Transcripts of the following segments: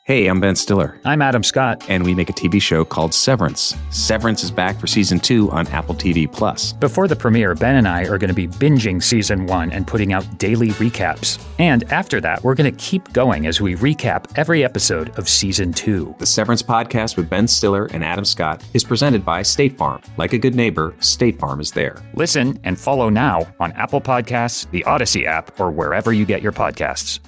Hey, I'm Ben Stiller. I'm Adam Scott. And we make a TV show called Severance. Severance is back for Season 2 on Apple TV+. Before the premiere, Ben and I are going to be binging Season 1 and putting out daily recaps. And after that, we're going to keep going as we recap every episode of Season 2. The Severance podcast with Ben Stiller and Adam Scott is presented by State Farm. Like a good neighbor, State Farm is there. Listen and follow now on Apple Podcasts, the Odyssey app, or wherever you get your podcasts.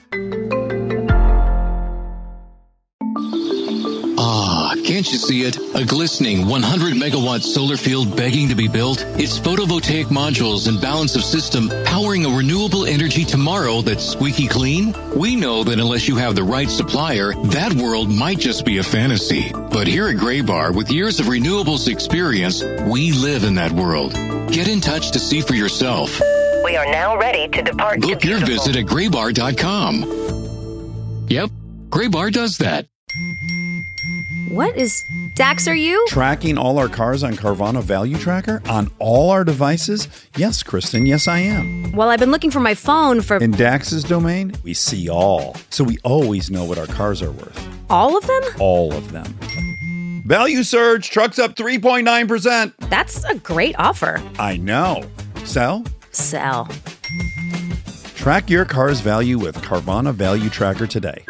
Ah, can't you see it? A glistening 100-megawatt solar field begging to be built? Its photovoltaic modules and balance of system powering a renewable energy tomorrow that's squeaky clean? We know that unless you have the right supplier, that world might just be a fantasy. But here at Graybar, with years of renewables experience, we live in that world. Get in touch to see for yourself. We are now ready to depart. Book your visit at graybar.com. Yep, Graybar does that. What is... Dax, are you? Tracking all our cars on Carvana Value Tracker? On all our devices? Yes, Kristen, yes I am. Well, I've been looking for my phone for... In Dax's domain, we see all. So we always know what our cars are worth. All of them? All of them. Value surge, trucks up 3.9%. That's a great offer. I know. Sell? Sell. Track your car's value with Carvana Value Tracker today.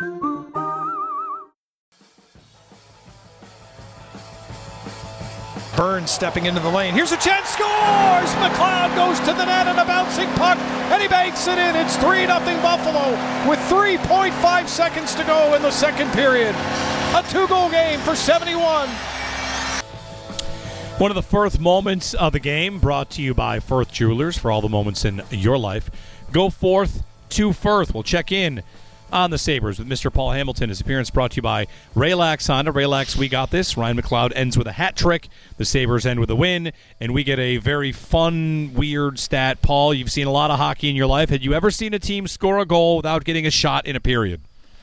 Burns stepping into the lane. Here's a chance. Scores! McLeod goes to the net and a bouncing puck, and he banks it in. It's 3-0 Buffalo with 3.5 seconds to go in the second period. A 2-goal game for 71. One of the Firth moments of the game brought to you by Firth Jewelers for all the moments in your life. Go forth to Firth. We'll check in on the Sabres with Mr. Paul Hamilton. His appearance brought to you by Raylax Honda. Raylax, we got this. Ryan McLeod ends with a hat trick. The Sabres end with a win. And we get a very fun, weird stat. Paul, you've seen a lot of hockey in your life. Had you ever seen a team score a goal without getting a shot in a period?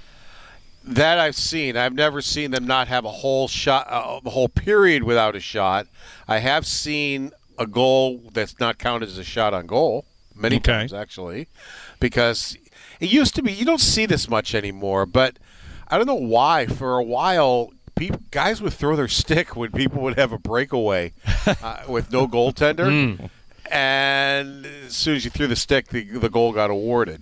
That I've seen. I've never seen them not have a whole shot, the whole period without a shot. I have seen a goal that's not counted as a shot on goal many times, actually, because it used to be. You don't see this much anymore, but I don't know why. For a while, guys would throw their stick when people would have a breakaway with no goaltender, and as soon as you threw the stick, the goal got awarded.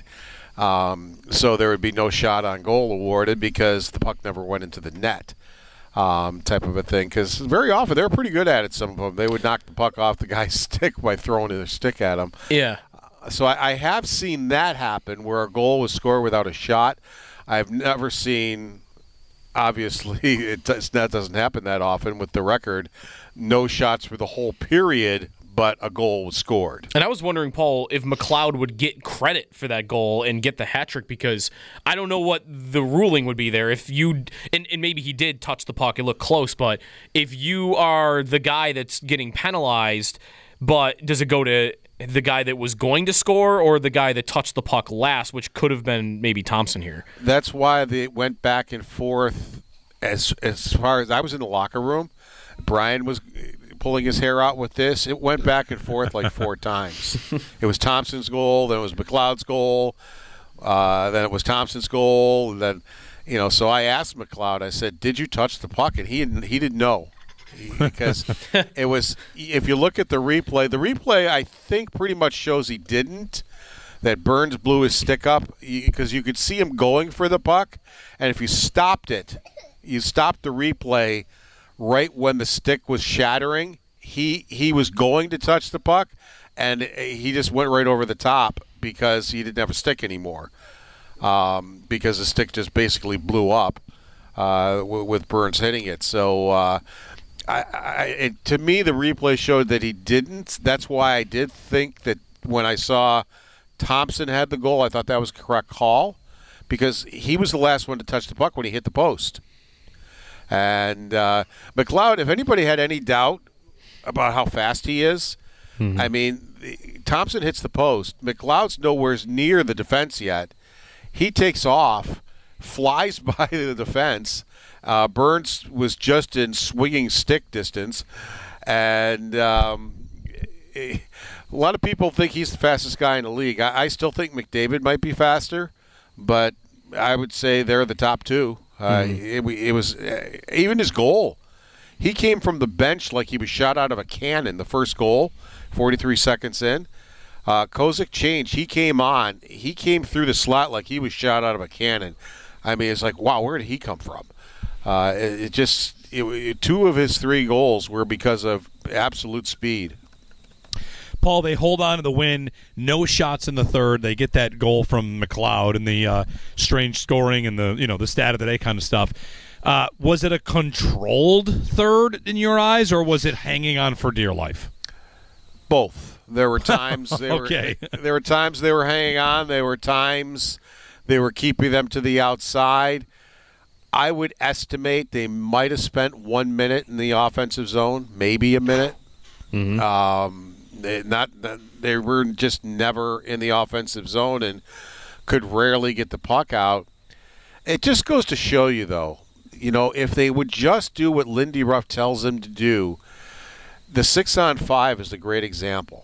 So there would be no shot on goal awarded because the puck never went into the net, type of a thing. Because very often they're pretty good at it. Some of them, they would knock the puck off the guy's stick by throwing their stick at him. Yeah. So I have seen that happen where a goal was scored without a shot. I've never seen, obviously, that doesn't happen that often with the record, no shots for the whole period, but a goal was scored. And I was wondering, Paul, if McLeod would get credit for that goal and get the hat trick, because I don't know what the ruling would be there. If you and maybe he did touch the puck, it looked close, but if you are the guy that's getting penalized, but does it go to the guy that was going to score or the guy that touched the puck last, which could have been maybe Thompson here? That's why they went back and forth. As far as I was in the locker room, Brian was pulling his hair out with this. It went back and forth like 4 times. It was Thompson's goal, then it was McLeod's goal, then it was Thompson's goal, and then so I asked McLeod, I said, did you touch the puck? And he didn't know. Because it was, if you look at the replay I think pretty much shows he didn't, that Burns blew his stick up because you could see him going for the puck, and if you stopped the replay right when the stick was shattering, he was going to touch the puck, and he just went right over the top because he didn't have a stick anymore, because the stick just basically blew up with Burns hitting it. So to me, the replay showed that he didn't. That's why I did think that when I saw Thompson had the goal, I thought that was a correct call because he was the last one to touch the puck when he hit the post. And McLeod, if anybody had any doubt about how fast he is, I mean, Thompson hits the post. McLeod's nowhere near the defense yet. He takes off, flies by the defense. Burns was just in swinging stick distance, and a lot of people think he's the fastest guy in the league. I still think McDavid might be faster, but I would say they're the top two It was even his goal. He came from the bench like he was shot out of a cannon. The first goal, 43 seconds in. Kozik changed. He came on. He came through the slot like he was shot out of a cannon. I mean, it's like, wow, where did he come from? Two of his 3 goals were because of absolute speed. Paul, they hold on to the win. No shots in the third. They get that goal from McLeod and the strange scoring and the stat of the day kind of stuff. Was it a controlled third in your eyes, or was it hanging on for dear life? Both. There were times there were times they were hanging on. There were times they were keeping them to the outside. I would estimate they might have spent 1 minute in the offensive zone, maybe a minute. Mm-hmm. They were just never in the offensive zone and could rarely get the puck out. It just goes to show you, though, if they would just do what Lindy Ruff tells them to do, the 6-on-5 is a great example.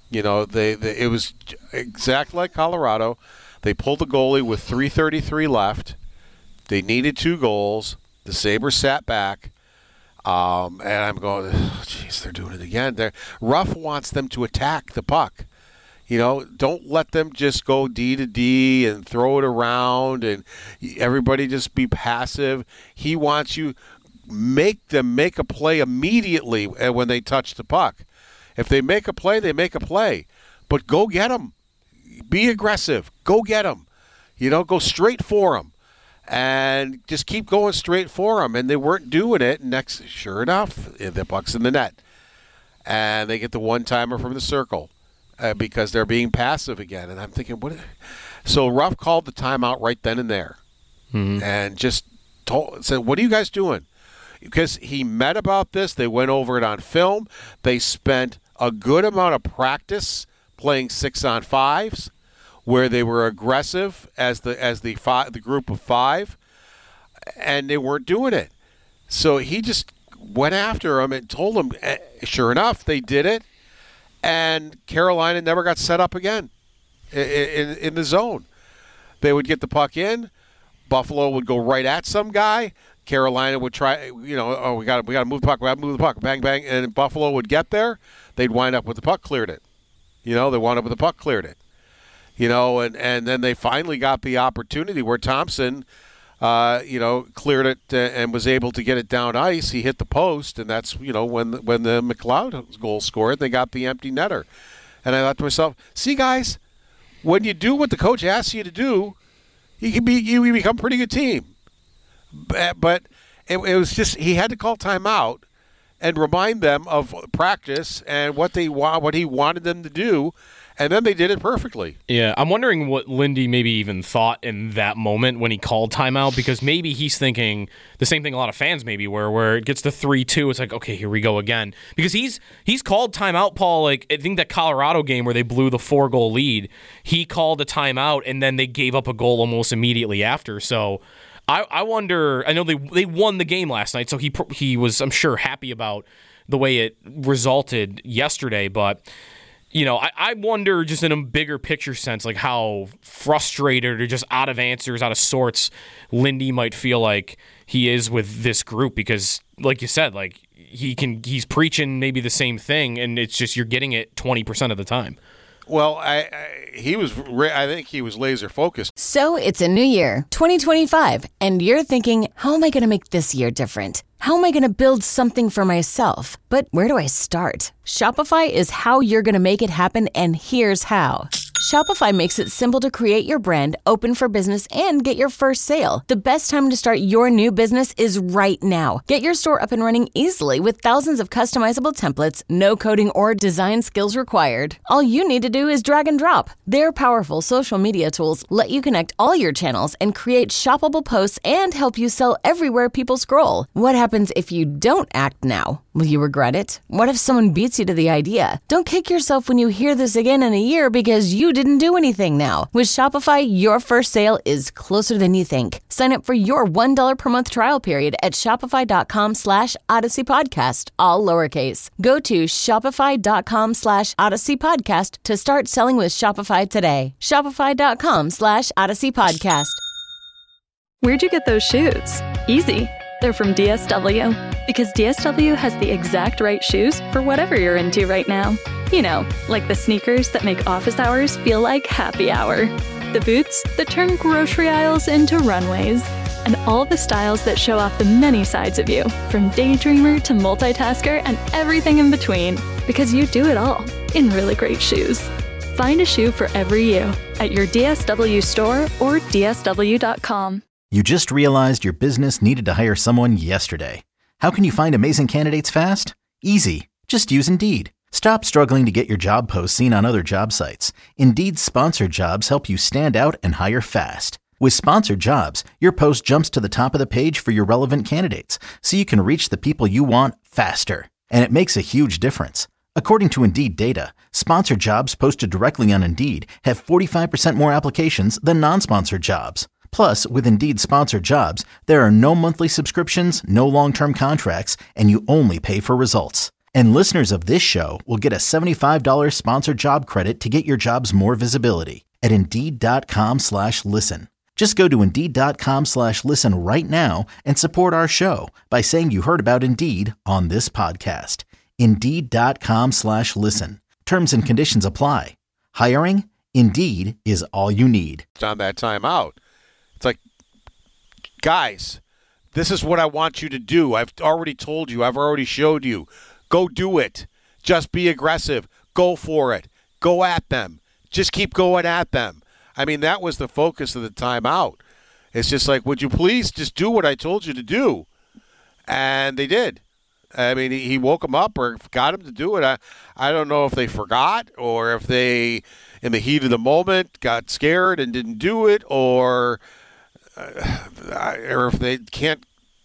It was exactly like Colorado. They pulled the goalie with 3:33 left. They needed 2 goals. The Sabres sat back. And I'm going, geez, they're doing it again. Ruff wants them to attack the puck. Don't let them just go D to D and throw it around and everybody just be passive. He wants you make them make a play immediately when they touch the puck. If they make a play, they make a play. But go get them. Be aggressive. Go get them. Go straight for them. And just keep going straight for them. And they weren't doing it. Sure enough, the puck's in the net. And they get the one-timer from the circle because they're being passive again. And I'm thinking, what? So Ruff called the timeout right then and there. Mm-hmm. And just said, what are you guys doing? Because he met about this. They went over it on film. They spent a good amount of practice playing 6-on-5s. Where they were aggressive as the group of 5, and they weren't doing it. So he just went after them and told them. Sure enough, they did it, and Carolina never got set up again in the zone. They would get the puck in. Buffalo would go right at some guy. Carolina would try. We got to move the puck. We got to move the puck. Bang, bang, and Buffalo would get there. They'd wind up with the puck cleared it. They wound up with the puck cleared it. And then they finally got the opportunity where Thompson, cleared it and was able to get it down ice. He hit the post, and that's, when the McLeod goal scored, they got the empty netter. And I thought to myself, see, guys, when you do what the coach asks you to do, you become a pretty good team. But it was just he had to call timeout and remind them of practice and what he wanted them to do. And then they did it perfectly. Yeah, I'm wondering what Lindy maybe even thought in that moment when he called timeout, because maybe he's thinking the same thing a lot of fans maybe where it gets to 3-2, it's like, okay, here we go again. Because he's called timeout, Paul, like I think that Colorado game where they blew the 4-goal lead, he called a timeout and then they gave up a goal almost immediately after. So I wonder, I know they won the game last night, so he was, I'm sure, happy about the way it resulted yesterday, but I wonder just in a bigger picture sense, like how frustrated or just out of answers, out of sorts, Lindy might feel like he is with this group because, like you said, like he's preaching maybe the same thing, and it's just you're getting it 20% of the time. Well, I think he was laser focused. So it's a new year, 2025, and you're thinking, how am I going to make this year different? How am I going to build something for myself? But where do I start? Shopify is how you're going to make it happen, and here's how. Shopify makes it simple to create your brand, open for business, and get your first sale. The best time to start your new business is right now. Get your store up and running easily with thousands of customizable templates, no coding or design skills required. All you need to do is drag and drop. Their powerful social media tools let you connect all your channels and create shoppable posts and help you sell everywhere people scroll. What happens if you don't act now? Will you regret it? What if someone beats you to the idea? Don't kick yourself when you hear this again in a year because you didn't do anything now. With Shopify, your first sale is closer than you think. Sign up for your $1 per month trial period at shopify.com/Odyssey Podcast, all lowercase. Go to shopify.com/Odyssey Podcast to start selling with Shopify today. Shopify.com/Odyssey Podcast. Where'd you get those shoes? Easy. They're from DSW. Because DSW has the exact right shoes for whatever you're into right now. You know, like the sneakers that make office hours feel like happy hour. The boots that turn grocery aisles into runways. And all the styles that show off the many sides of you, from daydreamer to multitasker and everything in between. Because you do it all in really great shoes. Find a shoe for every you at your DSW store or DSW.com. You just realized your business needed to hire someone yesterday. How can you find amazing candidates fast? Easy. Just use Indeed. Stop struggling to get your job posts seen on other job sites. Indeed's sponsored jobs help you stand out and hire fast. With sponsored jobs, your post jumps to the top of the page for your relevant candidates, so you can reach the people you want faster. And it makes a huge difference. According to Indeed data, sponsored jobs posted directly on Indeed have 45% more applications than non-sponsored jobs. Plus, with Indeed sponsored jobs, there are no monthly subscriptions, no long-term contracts, and you only pay for results. And listeners of this show will get a $75 sponsored job credit to get your jobs more visibility at Indeed.com/listen. Just go to Indeed.com/listen right now and support our show by saying you heard about Indeed on this podcast. Indeed.com/listen. Terms and conditions apply. Hiring? Indeed is all you need. On that timeout. It's like, guys, this is what I want you to do. I've already told you. I've already showed you. Go do it. Just be aggressive. Go for it. Go at them. Just keep going at them. I mean, that was the focus of the timeout. It's just like, would you please just do what I told you to do? And they did. I mean, he woke them up or got them to do it. I don't know if they forgot or if they, in the heat of the moment, got scared and didn't do it, or if they can't.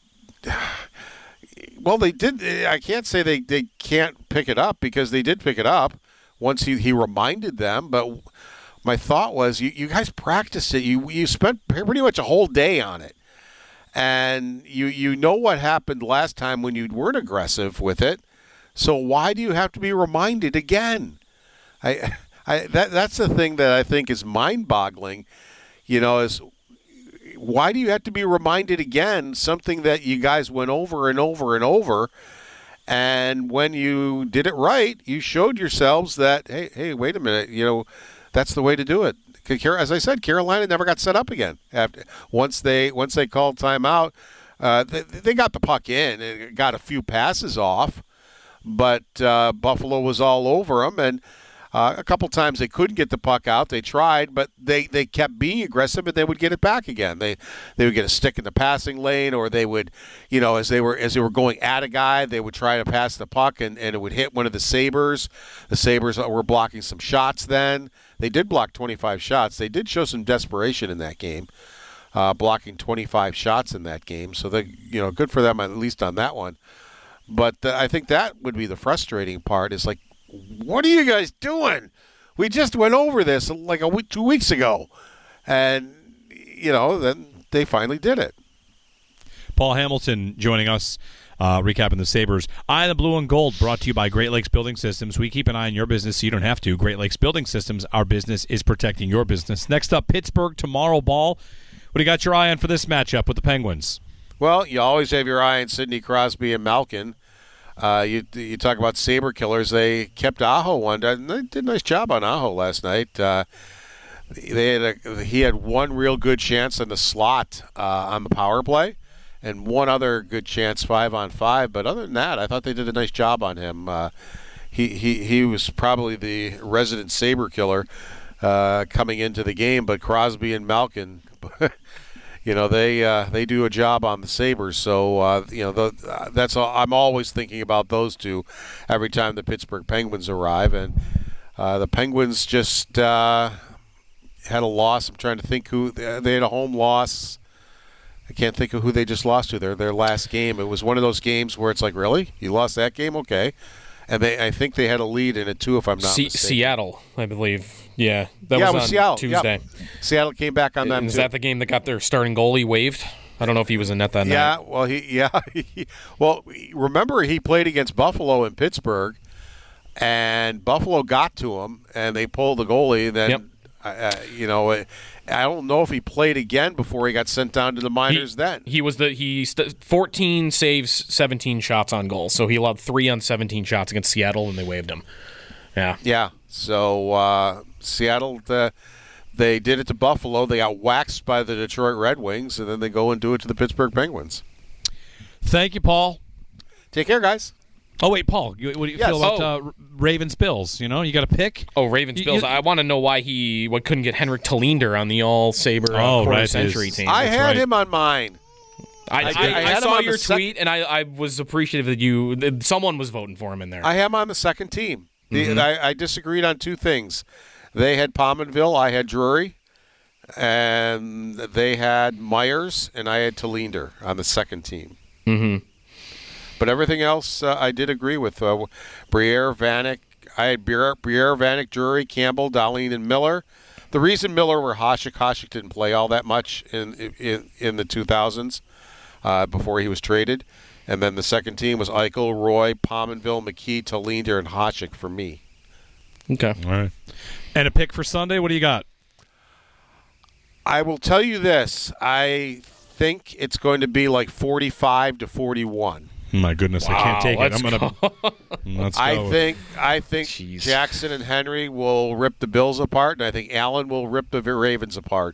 Well, they did. I can't say they can't pick it up, because they did pick it up once he reminded them. But my thought was, you guys practiced it. You spent pretty much a whole day on it. And you know what happened last time when you weren't aggressive with it. So why do you have to be reminded again? That's the thing that I think is mind-boggling, is why do you have to be reminded again something that you guys went over and over and over? And when you did it right, you showed yourselves that, hey, wait a minute, that's the way to do it. As I said, Carolina never got set up again. Once they called timeout, they got the puck in and got a few passes off, but Buffalo was all over them. And a couple times they couldn't get the puck out. They tried, but they kept being aggressive, and they would get it back again. They would get a stick in the passing lane, or they would, as they were going at a guy, they would try to pass the puck, and it would hit one of the Sabres. The Sabres were blocking some shots then. They did block 25 shots. They did show some desperation in that game, blocking 25 shots in that game. So they, good for them at least on that one. But I think that would be the frustrating part. Is like, what are you guys doing? We just went over this like 2 weeks ago, and then they finally did it. Paul Hamilton joining us. Recapping the Sabres. Eye on the Blue and Gold, brought to you by Great Lakes Building Systems. We keep an eye on your business so you don't have to. Great Lakes Building Systems, our business is protecting your business. Next up, Pittsburgh tomorrow ball. What do you got your eye on for this matchup with the Penguins? Well, you always have your eye on Sidney Crosby and Malkin. You talk about Sabre killers. They kept Aho one. They did a nice job on Aho last night. He had one real good chance in the slot on the power play, and one other good chance 5-on-5. But other than that, I thought they did a nice job on him. He was probably the resident Sabre killer coming into the game. But Crosby and Malkin, they do a job on the Sabres. So that's all. I'm always thinking about those two every time the Pittsburgh Penguins arrive. And the Penguins just had a loss. I'm trying to think who they had a home loss. I can't think of who they just lost to. Their last game. It was one of those games where it's like, really? You lost that game? Okay. And I think they had a lead in it too, if I'm not mistaken. Seattle, I believe. Yeah, that was on Seattle. Tuesday. Yep. Seattle came back on them. Is that the game that got their starting goalie waived? I don't know if he was in net that night. Well, remember he played against Buffalo in Pittsburgh, and Buffalo got to him, and they pulled the goalie. Then, I don't know if he played again before he got sent down to the minors. He was 14 saves, 17 shots on goal. So he allowed 3 on 17 shots against Seattle, and they waived him. Yeah. Yeah. So Seattle, they did it to Buffalo. They got waxed by the Detroit Red Wings, and then they go and do it to the Pittsburgh Penguins. Thank you, Paul. Take care, guys. Oh, wait, Paul, what do you feel about Ravens-Bills? You know, you got a pick? Oh, Ravens-Bills. I want to know why he couldn't get Henrik Tallinder on the all-Saber quarter-century team. I had him on mine. I saw your tweet, and I was appreciative that someone was voting for him in there. I have him on the second team. I disagreed on 2 things. They had Pominville, I had Drury, and they had Myers, and I had Tallinder on the second team. Mm-hmm. But everything else I did agree with. Briere, Vanek. I had Briere, Vanek, Drury, Campbell, Dahlin, and Miller. The reason Miller were Hasek didn't play all that much in the 2000s before he was traded. And then the second team was Eichel, Roy, Pominville, McKee, Tallinder, and Hasek for me. Okay. All right. And a pick for Sunday? What do you got? I will tell you this. I think it's going to be like 45-41. My goodness, wow, I can't take it. I'm gonna. Let's go. I think Jackson and Henry will rip the Bills apart, and I think Allen will rip the Ravens apart.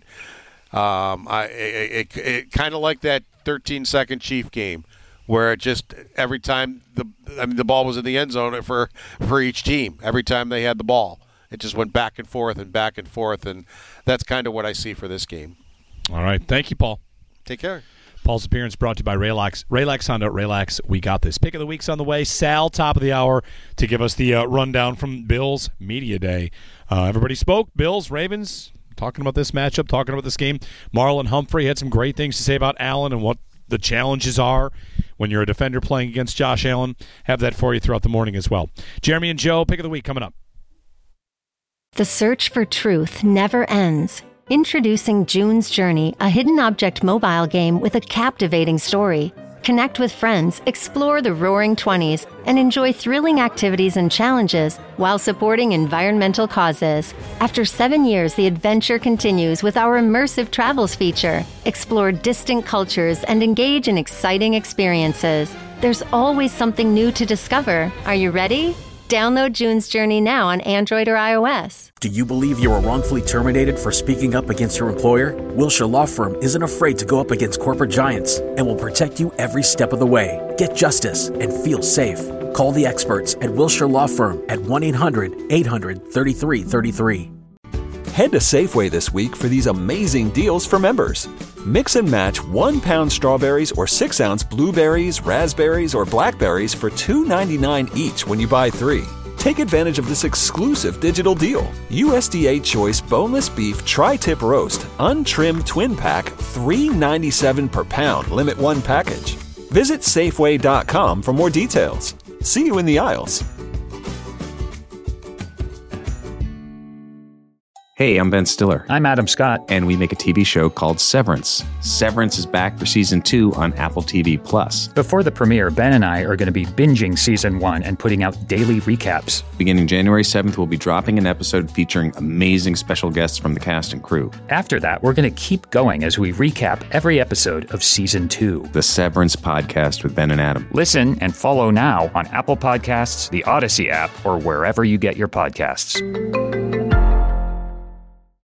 It kind of like that 13-second Chief game, where it just every time the ball was in the end zone for each team. Every time they had the ball, it just went back and forth, and that's kind of what I see for this game. All right, thank you, Paul. Take care. Paul's appearance brought to you by Raylax. Raylax Honda, Raylax, we got this. Pick of the week's on the way. Sal, top of the hour, to give us the rundown from Bills Media Day. Everybody spoke. Bills, Ravens, talking about this matchup, talking about this game. Marlon Humphrey had some great things to say about Allen and what the challenges are when you're a defender playing against Josh Allen. Have that for you throughout the morning as well. Jeremy and Joe, pick of the week coming up. The search for truth never ends. Introducing June's Journey, a hidden object mobile game with a captivating story. Connect with friends, explore the Roaring 20s, and enjoy thrilling activities and challenges while supporting environmental causes. After 7 years, the adventure continues with our immersive travels feature. Explore distant cultures and engage in exciting experiences. There's always something new to discover. Are you ready? Download June's Journey now on Android or iOS. Do you believe you were wrongfully terminated for speaking up against your employer? Wilshire Law Firm isn't afraid to go up against corporate giants and will protect you every step of the way. Get justice and feel safe. Call the experts at Wilshire Law Firm at 1-800-800-3333. Head to Safeway this week for these amazing deals for members. Mix and match 1 pound strawberries or 6 ounce blueberries, raspberries, or blackberries for $2.99 each when you buy 3. Take advantage of this exclusive digital deal. USDA Choice Boneless Beef Tri-Tip Roast, Untrimmed Twin Pack, $3.97 per pound, limit 1 package. Visit Safeway.com for more details. See you in the aisles. Hey, I'm Ben Stiller. I'm Adam Scott. And we make a TV show called Severance. Severance is back for Season 2 on Apple TV+. Before the premiere, Ben and I are going to be binging Season 1 and putting out daily recaps. Beginning January 7th, we'll be dropping an episode featuring amazing special guests from the cast and crew. After that, we're going to keep going as we recap every episode of Season 2. The Severance Podcast with Ben and Adam. Listen and follow now on Apple Podcasts, the Odyssey app, or wherever you get your podcasts.